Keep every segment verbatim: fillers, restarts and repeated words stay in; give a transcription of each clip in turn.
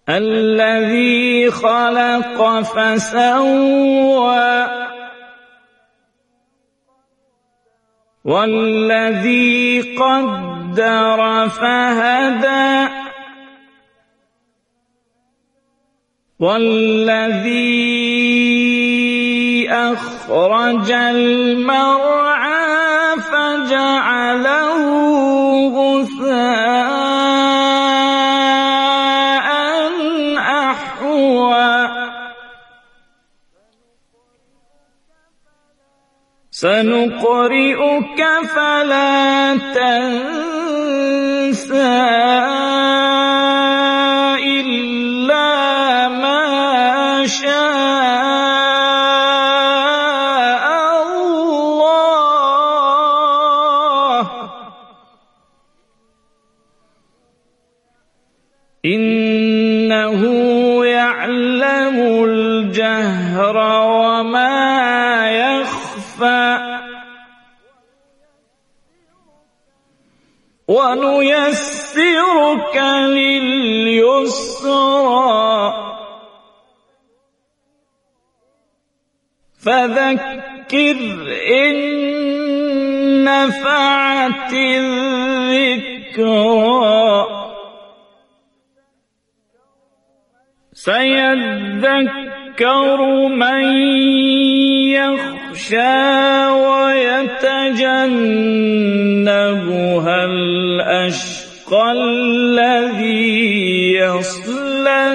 الذي خلق فسوى والذي قدر فهدى والذي أخرج المرعى فجعله غثاء أحوى سنقرئك فلا تنسى إلا ما شاء الله إنه يعلم الجهر وما ونيسرك لليسرى فذكر إن نفعت الذكرى سيذكر من يخشى ويتجنبها الأشقى الذي يصلى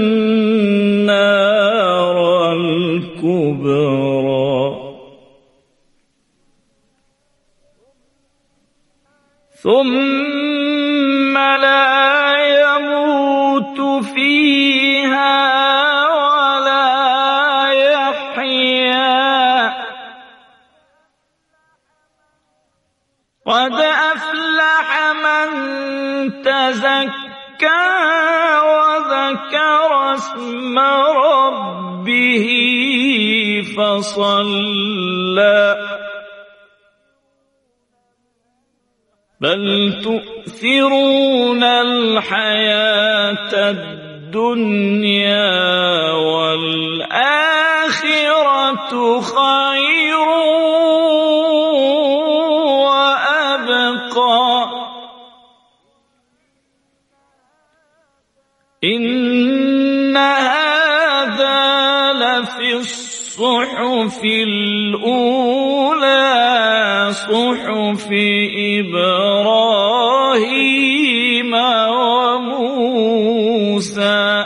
النار الكبرى ثم لا يموت فيها ولا يحيا قد أفلح من تزكى وذكر اسم ربه فصلى بل تؤثرون الحياة الدنيا والآخرة خير وأبقى إن هذا لفي الصحف الأولى صحف إبراهيم وموسى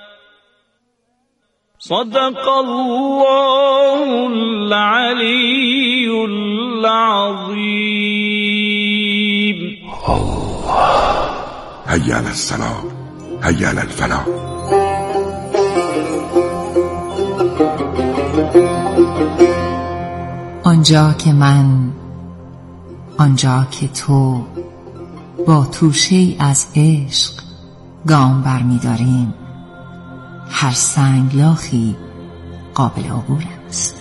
صدق الله العلي العظيم. الله هيا على الصلاة هيا على الفلاح. آنجا که من، آنجا که تو با توشه‌ای از عشق گام برمی داریم، هر سنگلاخی قابل عبور است.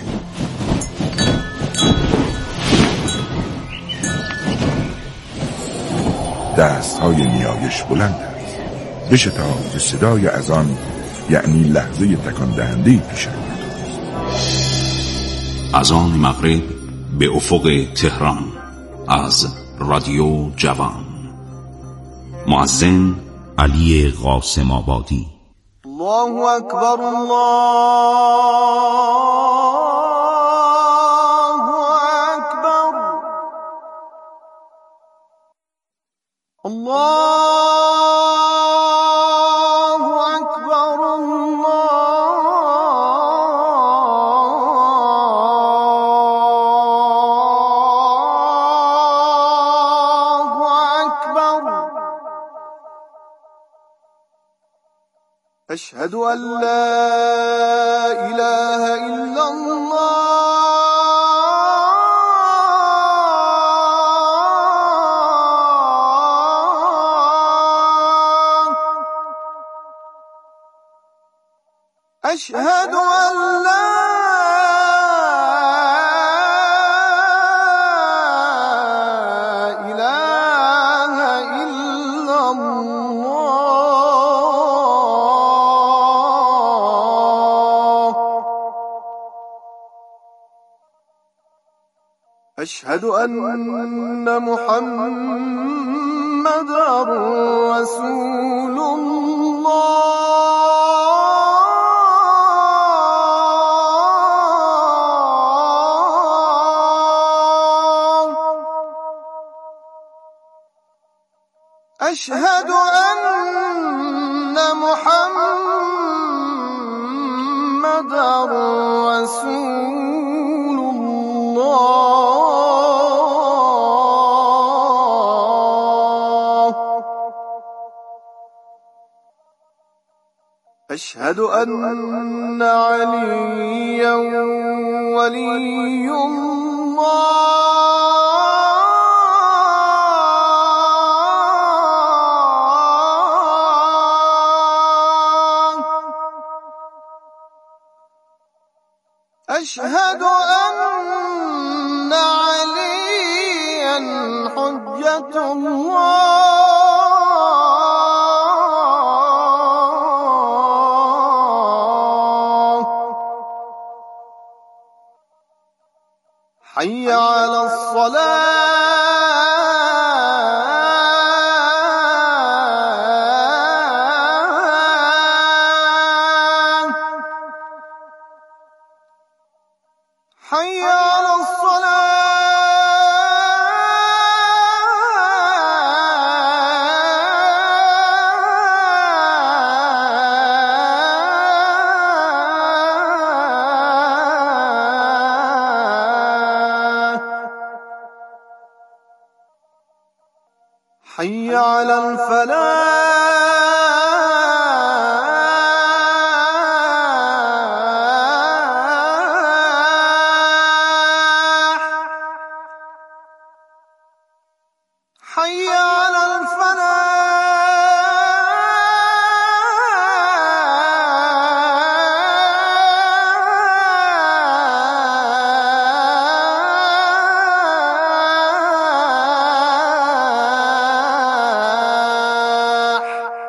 دست های نیایش بلند است، بشتاب که صدای اذان یعنی لحظه تکان دهنده پیش آید. اذان مغرب به افق تهران از رادیو جوان. مؤذن علی قاسم آبادی. الله اکبر الله اکبر الله اکبر أشهد أن لا إله إلا الله أشهد أن لا إله إلا الله أشهد أن محمدًا رسول الله. أشهد أن محمدًا رسول الله. أشهد أن عليًّا ولي الله. أشهد أن عليًّا حجة الله. حي على الصلاة. حي على الصلاة. حي على الفلاح. حي على الفلاح.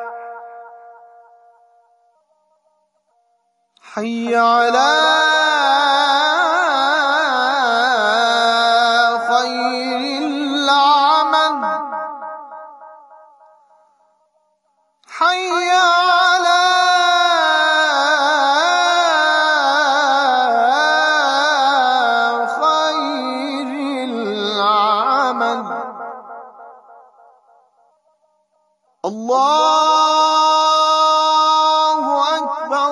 حي على خير العمل. حي على خير العمل. الله أكبر.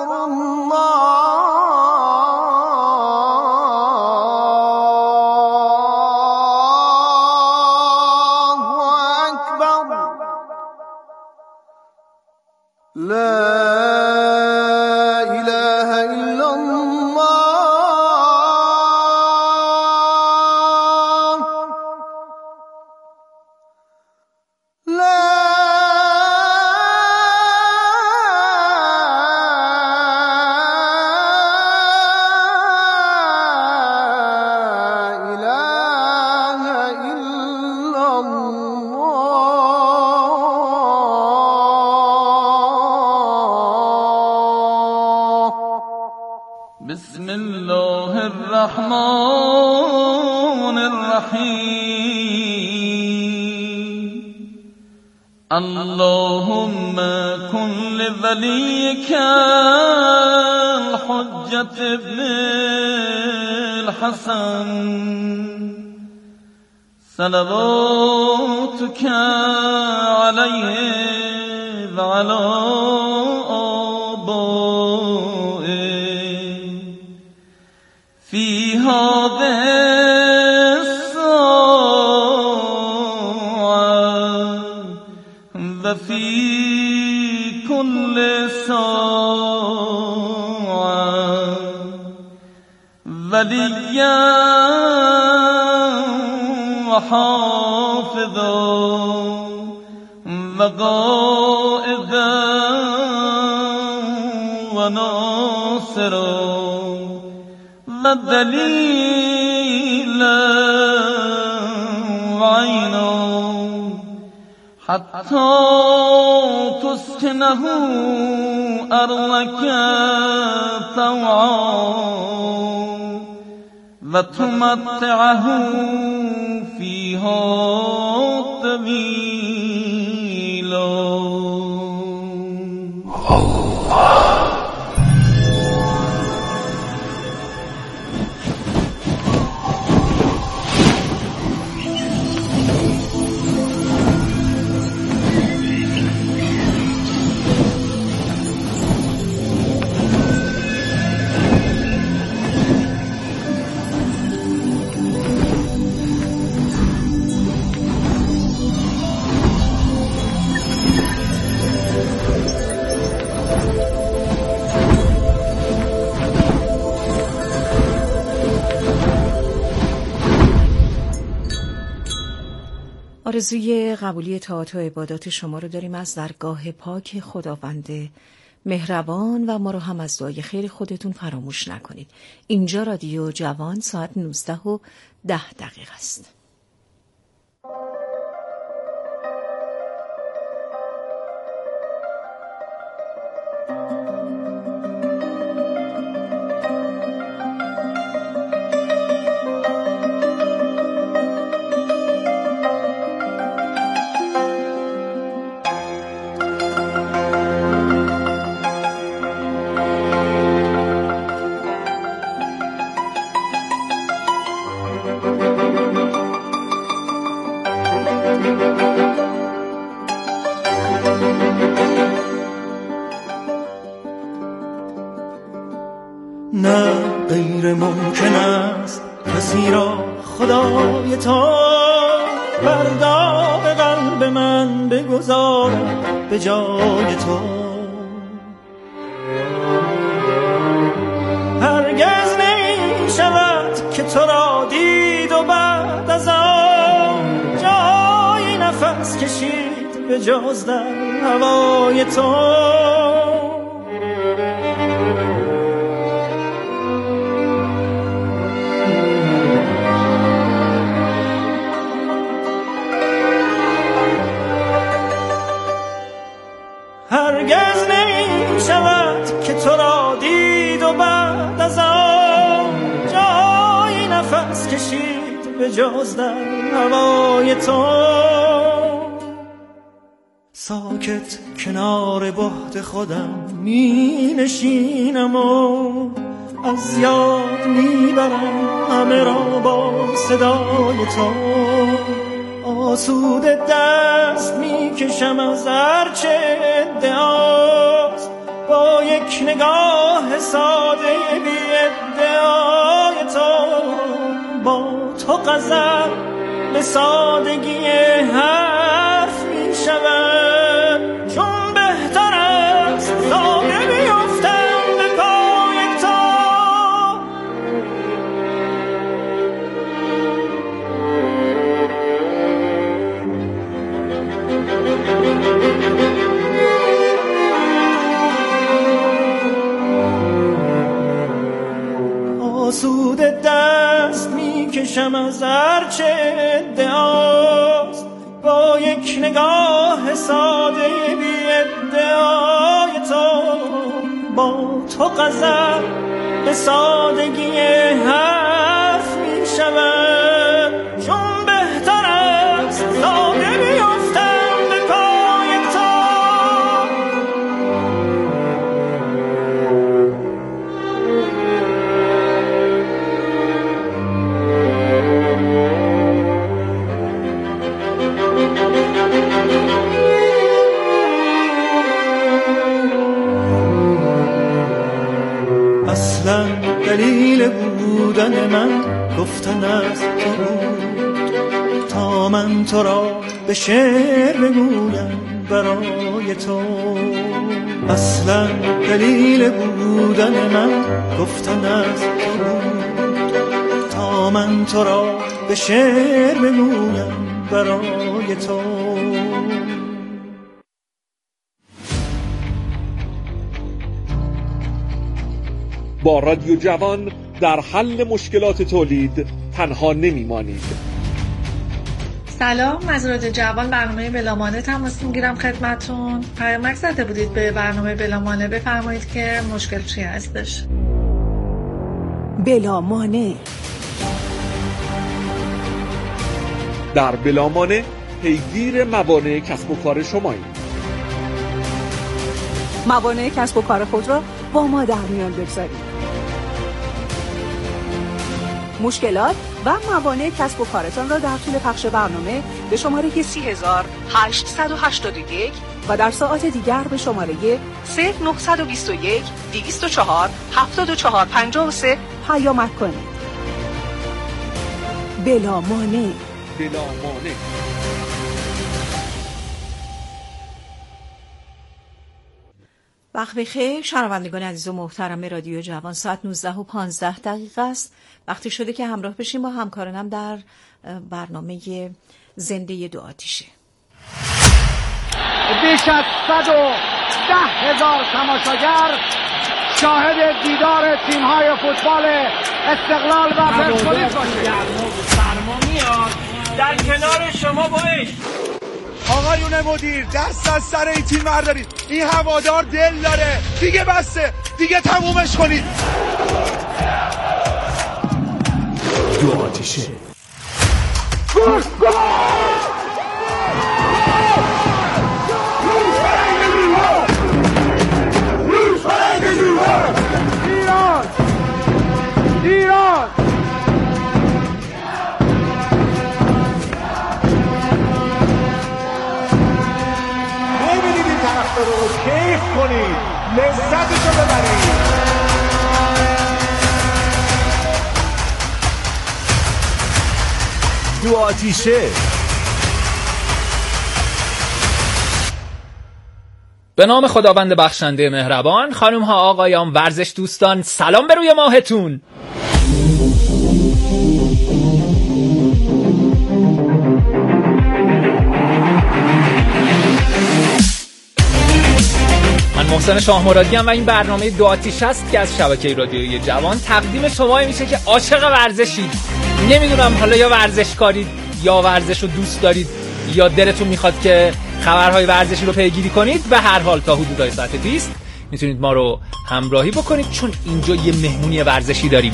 الله أكبر. لا إله إلا الله. لا إله إلا الله. بسم الله الرحمن الرحيم. اللهم كن لوليك الحجة ابن الحسن صلواتك عليه وعلى آبائه في هذه الساعة وفي كل ساعة وليا وحافظا وقائدا وناصرا ودليلا وعينا حتى تسكنه أرضك طوعا وتمتعه ها طویلا. آرزوی قبولی طاعات و عبادات شما رو داریم از درگاه پاک خداوند مهربان و ما رو هم از دعای خیر خودتون فراموش نکنید. اینجا رادیو جوان، ساعت نوزده و ده دقیقه است. نه غیر ممکن است کسی را خدای تا بر داغ قلب من بگذارد به جای تو. هرگز نمی شود که تو را دید و بعد از آن جای نفس کشید به جز در هوای تو. هرگز نمی شود که تو را دید و بعد از آن جای نفس کشید به جز در هوای تو. ساکت کنار بهت خودم می نشینم و از یاد می برم همه را با صدای تو. آسوده دست می کشم از هرچه ادعاست با یک نگاه ساده بی ادعای تو. با تو غزل به سادگی حرف می شود چون بهتر است ساده بیفتم به پای تو. آسوده دست می کشم از هرچه ادعاست با یک نگاه ساده بی ادعای تو. با تو غزل به سادگی حرف می شود چون بهتر است ساده بیفتم به پای تو. اصلا دلیل بودن من گفتن از تو بود تا من تو را به شعر بگویم برای تو. اصلا دلیل بودن من گفتن از تو بود تا من تو را به شعر بگویم برای تو. با رادیو جوان در حل مشکلات تولید تنها نمیمانید. سلام، از رادیو جوان برنامه بلامانه تماس میگیرم خدمتون. پیامک زده بودید به برنامه بلامانه، بفرمایید که مشکل چی هستش. بلامانه در بلامانع پیگیر موانع کسب و کار شماییم. موانع کسب و کار خود را با ما در میان بگذارید. مشکلات و موانع کسب و کارتان را در طول پخش برنامه به شماره سی هزار هشتصد و هشتاد و یک و در ساعات دیگر به شماره صفر نه دو یک دویست و چهار هفتاد و چهار پنجاه و سه پیامک کنید. بلا مانع. بلا مانع. وقت بخیر شنوندگان عزیز و محترم رادیو جوان، ساعت نوزده و پانزده دقیقه است. وقتی شده که همراه بشیم با همکارانم در برنامه زنده دو آتیشه. بیش از صد و ده هزار تماشاگر شاهد دیدار تیم‌های فوتبال استقلال و پرسپولیس باشه. سرما میاد در کنار شما با عشق. آقایون مدیر دست از سر این تیم بردارید. این هوادار دل داره. دیگه بسته. دیگه تمومش کنید. دو آتیشه. ایران ایران ببینید این طرفدار رو کیف کنید، لذتشو ببرید. دو آتیشه. به نام خداوند بخشنده مهربان. خانم ها آقایان ورزش دوستان، سلام به روی ماهتون. من محسن شاه مرادی ام و این برنامه دو آتیشه است که از شبکه رادیویی جوان تقدیم شما میشه که عاشق ورزشید. نمیدونم حالا یا ورزشکارید یا ورزش رو دوست دارید یا دلتون میخواد که خبرهای ورزشی رو پیگیری کنید. به هر حال تا حدودای ساعت بیست میتونید ما رو همراهی بکنید چون اینجا یه مهمونی ورزشی داریم.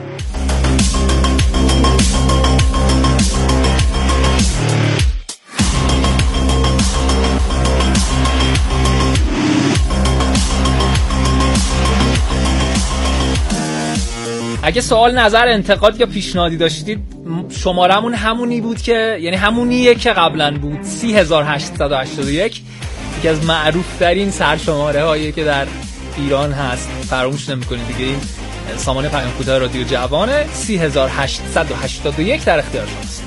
اگه سوال، نظر، انتقاد یا پیشنهادی داشتید شمارمون همونی بود که یعنی همونیه که قبلا بود، سی هزار هشتصد و هشتاد و یک. یکی از معروف ترین سرشماره هایی که در ایران هست. فراموش نمی‌کنید دیگه، این سامانه پیام کوتاه رادیو جوانه. سی هزار هشتصد و هشتاد و یک در اختیار شماست.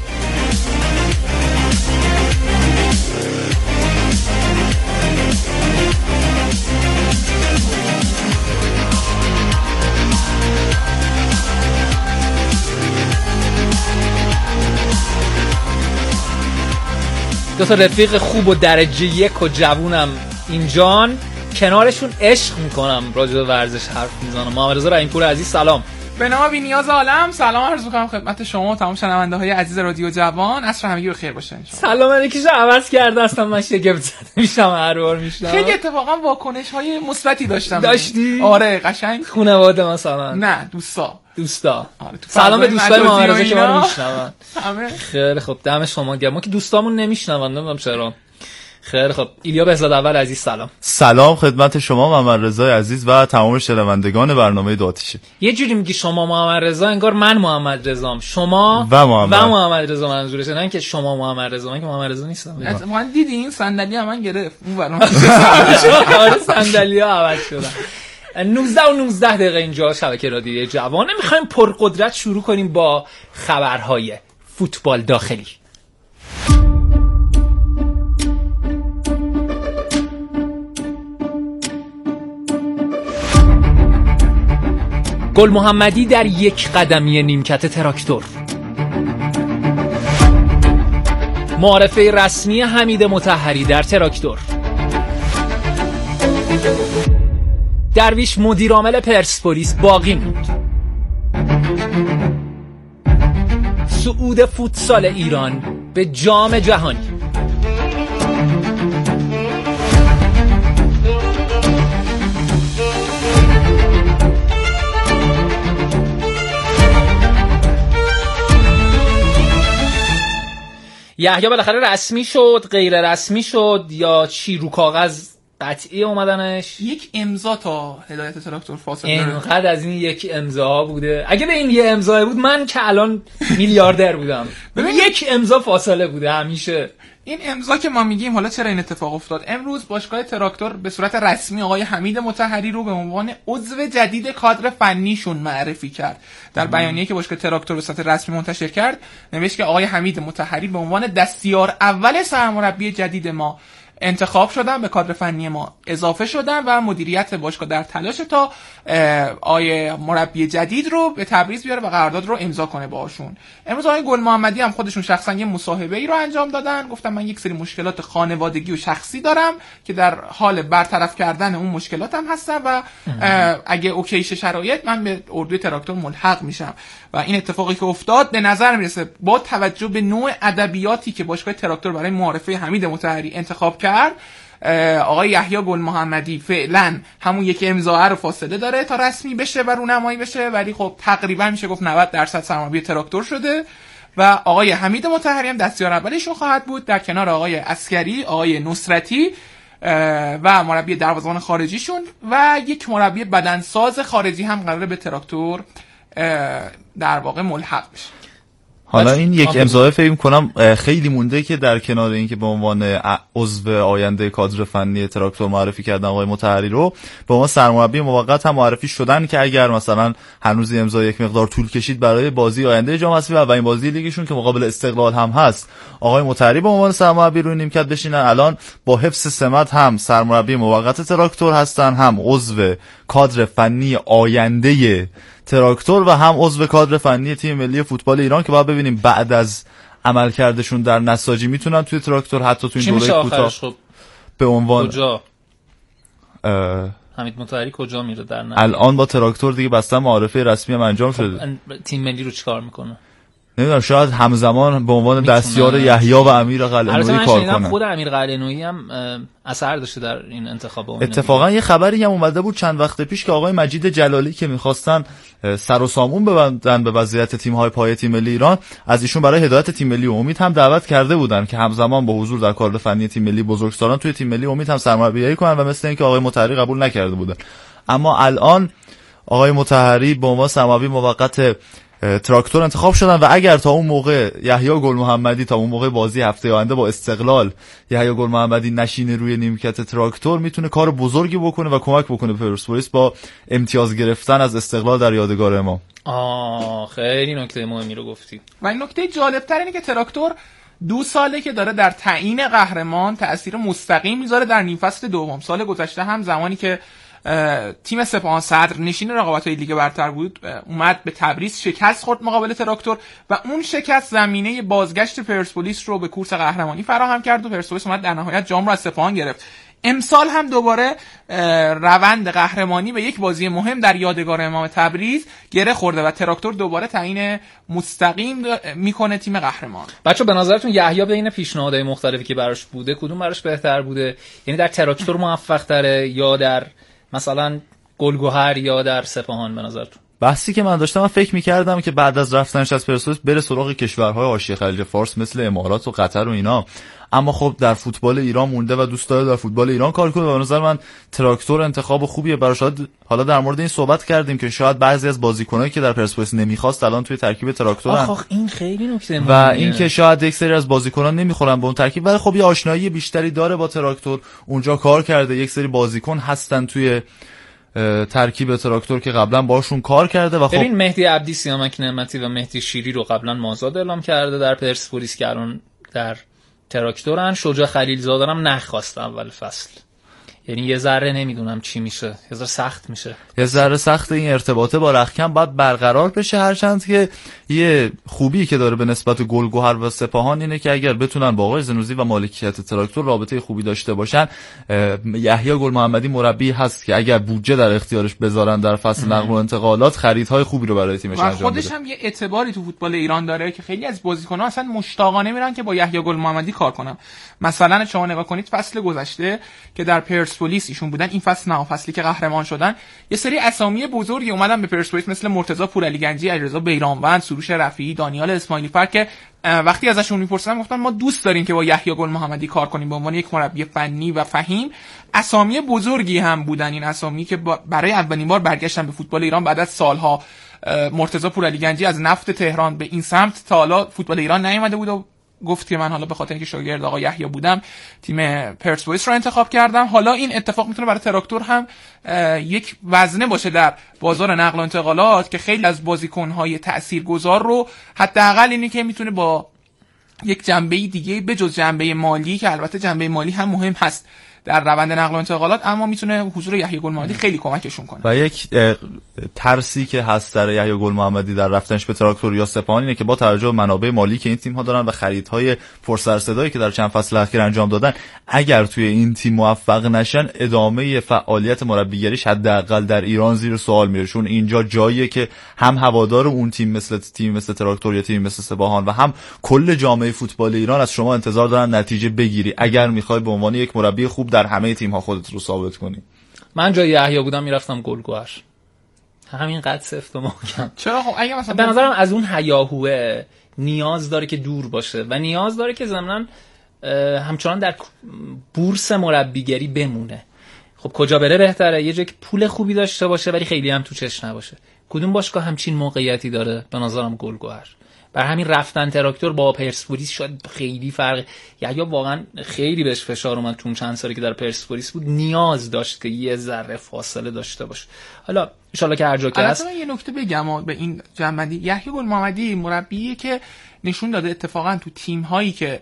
دو تا رفیق خوب و درجه یک و جوونم اینجان، کنارشون عشق میکنم، راجع به ورزش حرف میزنم. محمد رضا رحیم‌پور عزیز سلام. به نام بی‌نیاز عالم سلام عرض میکنم خدمت شما و تمام شنونده‌های عزیز رادیو جوان. عصر همگی بخیر باشه ان شاءالله. سلام علیکیشو عوض کرده اصلا، من شگفت زده میشم هر بار میشم. خیلی اتفاقا واکنش‌های مثبتی داشتم. داشتی؟ آره قشنگ. خانواده مثلا؟ نه دوستا. دوستا. آره سلام به دوستای محمد رضا که ما رو میشنون. همه خیلی خب دم شما گرم. ما که دوستامون نمیشنون نمیدونم چرا. خیلی خب ایلیا بهزاد اول عزیز سلام. سلام خدمت شما محمد رضا عزیز و تمام شنوندگان برنامه دو آتیشه. یه جوری میگی شما محمد رضا انگار من محمد رضام، شما و محمد, و محمد رضا منظورشه، نه که شما محمد رضا. من که محمد رضا نیستم. من دیدین صندلی هم من گرفت اون برام. آره صندلی‌ها عوض شدن. نوزده و نوزده دقیقه اینجا شبکه رادیویی جوان. میخوایم پرقدرت شروع کنیم با خبرهای فوتبال داخلی. گل محمدی در یک قدمی نیمکت تراکتور. معرفه رسمی حمید مطهری در تراکتور. درویش مدیرعامل پرسپولیس باقی موند. صعود فوتسال ایران به جام جهانی. یحیی بالاخره رسمی شد، غیر رسمی شد، یا چی رو کاغذ قطعی اومدنش؟ یک امضا تا هدایت تراکتور فاصله داره. اینقدر از این یک امضا بوده. اگه به این یه امضا بود من که الان میلیاردر بودم. ببین یک امضا فاصله بوده همیشه. این امضا که ما میگیم، حالا چرا این اتفاق افتاد؟ امروز باشگاه تراکتور به صورت رسمی آقای حمید مطهری رو به عنوان عضو جدید کادر فنیشون معرفی کرد. در بیانیه‌ای که باشگاه تراکتور به صورت رسمی منتشر کرد نوشت که آقای حمید مطهری به عنوان دستیار اول سرمربی جدید ما انتخاب شدن، به کادر فنی ما اضافه شدن و مدیریت باشگاه در تلاش تا آیه مربی جدید رو به تبریز بیاره و قرارداد رو امضا کنه باهاشون. امروز آقای گل محمدی هم خودشون شخصا یه مصاحبه ای رو انجام دادن، گفتن من یک سری مشکلات خانوادگی و شخصی دارم که در حال برطرف کردن اون مشکلاتم هستم و اگه اوکیش شرایط من به اردوی تراکتور ملحق میشم. و این اتفاقی که افتاد به نظر میرسه با توجه به نوع ادبیاتی که باشگاه تراکتور برای معارفه حمید مطهری انتخاب کرد، آقای یحیی گل محمدی فعلا همون یک امضا رو فاصله داره تا رسمی بشه و رونمایی بشه، ولی خب تقریبا میشه گفت نود درصد سرمربی تراکتور شده و آقای حمید مطهری هم دستیار اولشون خواهد بود در کنار آقای عسکری، آقای نصرتی و مربی دروازه‌بان خارجیشون و یک مربی بدنساز خارجی هم قراره به تراکتور در واقع ملحق بشه. حالا این یک امضا فکر کنم خیلی مونده که در کنار این که به عنوان عضو آینده کادر فنی تراکتور معرفی کردن آقای مطهری رو، به عنوان سرمربی موقت هم معرفی شدن که اگر مثلا هنوز امضا یک مقدار طول کشید برای بازی آینده جام حذفی و اولین بازی لیگشون که مقابل استقلال هم هست، آقای مطهری به عنوان سرمربی روی نیمکت بشینن. الان با حفظ سمت هم سرمربی موقت تراکتور هستن، هم عضو کادر فنی آینده تراکتور و هم عضو کادر فنی تیم ملی فوتبال ایران که باید ببینیم بعد از عملکردشون در نساجی میتونن توی تراکتور حتی توی این دوره کوتاه خب به عنوان کجا حمید مطهری کجا میره در نهایت؟ الان با تراکتور دیگه بسته معارفه رسمی هم انجام شده. خب تیم ملی رو چیکار میکنه؟ نمیدونم، شاید همزمان به عنوان دستیار یحیی و امیر قلعه‌نویی کار کنه. خود امیر قلعه‌نویی هم اثر داشته در این انتخاب. اتفاقا یه خبری هم اومده بود چند وقت پیش که آقای مجید جلالی که می‌خواستن سر و سامون ببندن به وضعیت تیم‌های پایه تیم ملی ایران، از ایشون برای هدایت تیم ملی امید هم دعوت کرده بودن که همزمان با حضور در کادر فنی تیم ملی بزرگسالان توی تیم ملی امید هم سرمربیگری کنن و مثل اینکه آقای مطهری قبول نکرده بودن. اما الان آقای مطهری به عنوان سرمربی موقت تراکتور انتخاب شدن و اگر تا اون موقع یحیی گل محمدی تا اون موقع بازی هفته آینده با استقلال یحیی گل محمدی نشینه روی نیمکت تراکتور، میتونه کار بزرگی بکنه و کمک بکنه به پرسپولیس با امتیاز گرفتن از استقلال در یادگار ما. آه خیلی نکته مهمی رو گفتی. و این نکته جالب‌تر اینه که تراکتور دو ساله که داره در تعیین قهرمان تأثیر مستقیم میذاره در نیم فصل دوم. سال گذشته هم زمانی که تیم سپاهان صدر نشین رقابت‌های لیگ برتر بود اومد به تبریز شکست خورد مقابل تراکتور و اون شکست زمینه بازگشت پرسپولیس رو به کورس قهرمانی فراهم کرد و پرسپولیس اومد در نهایت جام رو از سپاهان گرفت. امسال هم دوباره روند قهرمانی به یک بازی مهم در یادگار امام تبریز گره خورده و تراکتور دوباره تعیین مستقیم میکنه تیم قهرمان. بچه به نظرتون یحیی بین پیشنهادهای مختلفی که براش بوده کدوم براش بهتر بوده؟ یعنی در تراکتور موفق تره یا در مثلا گلگهر یا در سپاهان؟ به نظرتون بحثی که من داشتم، من فکر می‌کردم که بعد از رفتنش از پرسپولیس بره سراغ کشورهای حاشیه خلیج فارس مثل امارات و قطر و اینا، اما خب در فوتبال ایران مونده و دوست داره در فوتبال ایران کار کنه و به نظر من تراکتور انتخاب خوبیه براش. حالا در مورد این صحبت کردیم که شاید بعضی از بازیکنایی که در پرسپولیس نمیخواست الان توی ترکیب تراکتورن. آخ این خیلی نکته مهمه و اینکه شاید یک سری از بازیکنان نمیخورن به اون ترکیب، ولی خب یه آشنایی بیشتری داره با تراکتور، اونجا کار کرده، یک سری بازیکن هستن توی ترکیب تراکتور که قبلا باشون کار کرده و خب ببین مهدی عبدی، سیامک نعمتی و مهدی شیری رو قبلا مازاد اعلام کرده در پرسپولیس که الان در تراکتورن. شجاع خلیلزاده هم نخواست اول فصل، یعنی یه ذره نمیدونم چی میشه، یه ذره سخت میشه، یه ذره سخت این ارتباطه با رختکن باید برقرار بشه، هرچند که یه خوبی که داره به نسبت گلگهر و سپاهان اینه که اگر بتونن با آقای زنوزی و مالکیت تراکتور رابطه خوبی داشته باشن، یحیی گل محمدی مربی هست که اگر بودجه در اختیارش بذارن در فصل نقل و انتقالات خریدهای خوبی رو برای تیمش انجام بده. خودش هم یه اعتباری تو فوتبال ایران داره که خیلی از بازیکن‌ها اصلا مشتاقانه میرن که با یحیی گل محمدی کار کنن. مثلا شما نگاه کنید فصل گذشته که در پرس پرسپولیس ایشون بودن، این فصل نه فصلی که قهرمان شدن، یه سری اسامی بزرگی اومدن به پرسپولیس مثل مرتضی پورعلیگنجی، علیرضا بیرانوند، سروش رفیعی، دانیال اسماعیلی فر که وقتی ازشون میپرسیدن گفتن ما دوست داریم که با یحیی گل محمدی کار کنیم به عنوان یک مربی فنی و فهیم. اسامی بزرگی هم بودن این اسامی که برای اولین بار برگشتن به فوتبال ایران بعد از سالها. مرتضی پورعلیگنجی از نفت تهران به این سمت تا حالا فوتبال ایران نیومده بود و گفت که من حالا به خاطر اینکه شاگرد آقا یحیی بودم تیم پرسپولیس رو انتخاب کردم. حالا این اتفاق میتونه برای تراکتور هم یک وزنه باشه در بازار نقل و انتقالات که خیلی از بازیکن‌های تاثیرگذار رو حداقل اینی که میتونه با یک جنبه دیگه بجز جنبه مالی که البته جنبه مالی هم مهم هست در روند نقل و انتقالات، اما میتونه حضور یحیی گل محمدی خیلی کمکشون کنه. و یک ترسی که هست در یحیی گل محمدی در رفتنش به تراکتور یا سپاهان اینه که با توجه به منابع مالی که این تیم ها دارن و خریدهای پرسر صدایی که در چند فصل اخیر انجام دادن، اگر توی این تیم موفق نشن ادامه فعالیت مربیگریش حداقل در ایران زیر سوال میره، چون اینجا جاییه که هم هوادار اون تیم مثل تیم مثل تراکتور یا تیم مثل سپاهان و هم کل جامعه فوتبال ایران از شما انتظار دارن نتیجه بگیری اگر میخوای به عنوان یک مربی خوب در همه تیم ها خودت رو ثابت کنی. من جای یحیی بودم میرفتم گلگوهر، همین قد سفت و محکم. چرا؟ خب اگه مثلا به نظرم از اون هیاهوه نیاز داره که دور باشه و نیاز داره که ضمناً همچنان در بورس مربیگری بمونه. خب کجا بره بهتره؟ یه جایی که پول خوبی داشته باشه ولی خیلی هم تو چش نباشه. کدوم باشگاه همچین موقعیتی داره؟ به نظرم گلگوهر. بر همین رفتن تراکتور با پرسپولیس شاید خیلی فرق، یا واقعا خیلی بهش فشار اومد چون چند سالی که در پرسپولیس بود نیاز داشت که یه ذره فاصله داشته باشه. حالا ان شاءالله که هر جا که هست. البته یه نکته بگم به این جنبندی، یحیی گل محمدی مربیه که نشون داده اتفاقا تو تیم هایی که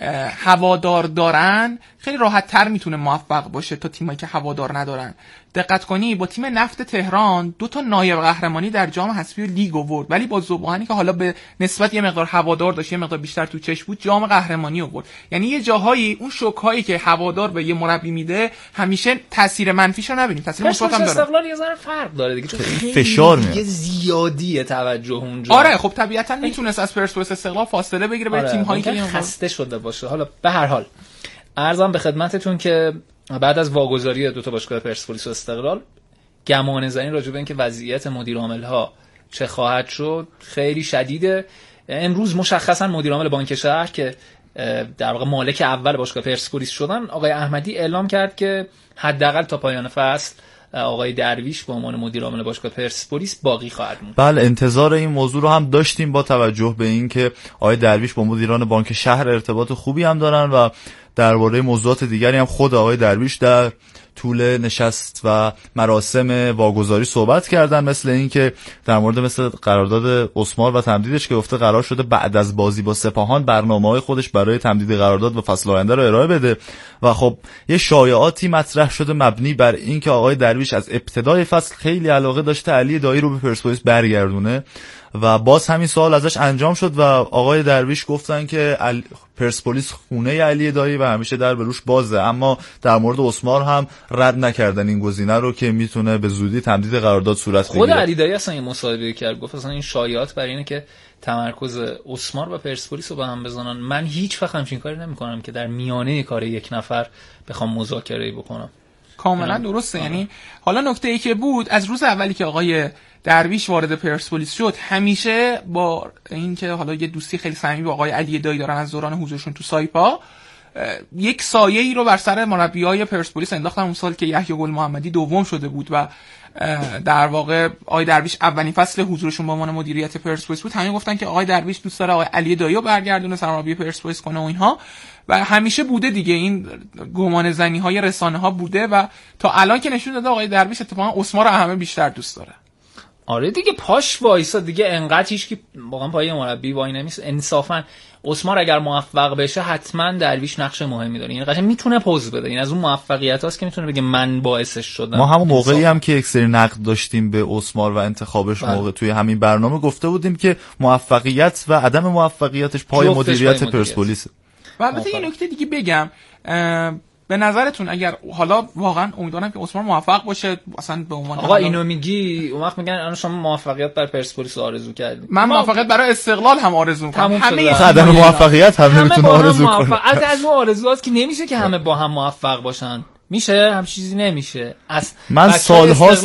هوادار دارن خیلی راحت تر میتونه موفق باشه تا تیمایی که هوادار ندارن. دقت کنی با تیم نفت تهران دو تا نایب قهرمانی در جام حذفی لیگ آورد، ولی با ذوب‌آهنی که حالا به نسبت یه مقدار هوادار داشت یه مقدار بیشتر تو چش بود جام قهرمانی آورد. یعنی یه جاهایی اون شوک‌هایی که هوادار به یه مربی میده همیشه تاثیر منفیشو نبینیم، تاثیر مثبت هم داره. استقلال یه ذره فرق داره دیگه چون فشار میاد، یه زیادیه توجه اونجا. آره خب طبیعتا میتونست از پرسپولیس استقلال فاصله بگیره به تیم‌هایی که خسته شده باشه. حالا به هر حال عرضم به خدمتتون که بعد از واگذاری دو تا باشگاه پرسپولیس و استقلال گمان زنی راجع به اینکه وضعیت مدیر عامل‌ها چه خواهد شد خیلی شدیده. امروز مشخصا مدیر عامل بانک شهر که در واقع مالک اول باشگاه پرسپولیس شدن، آقای احمدی اعلام کرد که حداقل تا پایان فصل آقای درویش به عنوان مدیر عامل باشگاه پرسپولیس باقی خواهد موند. بله انتظار این موضوع رو هم داشتیم با توجه به اینکه آقای درویش با مدیران بانک شهر ارتباط خوبی هم دارن و درباره موضوعات دیگری هم خود آقای درویش در طول نشست و مراسم واگذاری صحبت کردن، مثل این که در مورد مثل قرارداد اسمار و تمدیدش که گفته قرار شده بعد از بازی با سپاهان برنامه‌های خودش برای تمدید قرارداد و فصل آینده رو ارائه بده. و خب یه شایعاتی مطرح شده مبنی بر این که آقای درویش از ابتدای فصل خیلی علاقه داشته علی دایی رو به پرسپولیس برگردونه و باز همین سوال ازش انجام شد و آقای درویش گفتن که علی... پرسپولیس خونه علی دایی و همیشه در به روش بازه، اما در مورد اسمار هم رد نکردن این گزینه رو که میتونه به زودی تمدید قرارداد صورت بگیره. خود علی دایی اصلا این مصاحبه کرد گفت اصلا این شایعات برای اینه که تمرکز اسمار و پرسپولیس رو با هم بزنن. من هیچ وقت همچین کاری نمی‌کنم که در میانه کار یک نفر بخوام مذاکره بکنم. کاملا درسته. یعنی حالا نکته ای که بود از روز اولی که آقای درویش وارد پرسپولیس شد همیشه با اینکه حالا یه دوستی خیلی صمیمی با آقای علی دایی دارن از دوران حضورشون تو سایپا، یک سایه ای رو بر سر مربیای پرسپولیس انداختن اون سال که یحیی گل محمدی دوم شده بود و در واقع آقای درویش اولین فصل حضورشون با عنوان مدیریت پرسپولیس بود. همین گفتن که آقای درویش دوست داره آقای علی دایی رو برگردونه سرمربی پرسپولیس کنه و اینها، و همیشه بوده دیگه این گمان زنی های رسانه ها بوده و تا الان که نشون داده آقای درویش اتفاقا اسمار رو همه بیشتر دوست داره. آره دیگه پاش وایسا دیگه انقدر هیچ کی واقعا پای مربی وای نمیس. انصافا اسمار اگر موفق بشه حتما درویش نقش مهمی داره، یعنی قشنگ میتونه پوز بده. این از اون موفقیتاست که میتونه بگه من باعثش شدم. ما همون موقعی هم که یک سری نقد داشتیم به اسمار و انتخابش بله. موقع توی همین برنامه گفته بودیم که موفقیت و عدم موفقیتش پای مدیریت پرسپولیس. و البته یه نکته دیگه بگم، به نظرتون اگر حالا واقعا امیدوارم که اسمار موفق باشه اصلا به عنوان آقا اینو میگی اون وقت میگن الان شما موفقیت بر پرسپولیس آرزو کردید، من موفقیت برای استقلال هم آرزو میکنم. همه خدمه موفقیت هم نمیتونه آرزو کنه. از از اون آرزوهاست که نمیشه که همه با هم موفق باشن. میشه هم چیزی نمیشه. از من سالهاست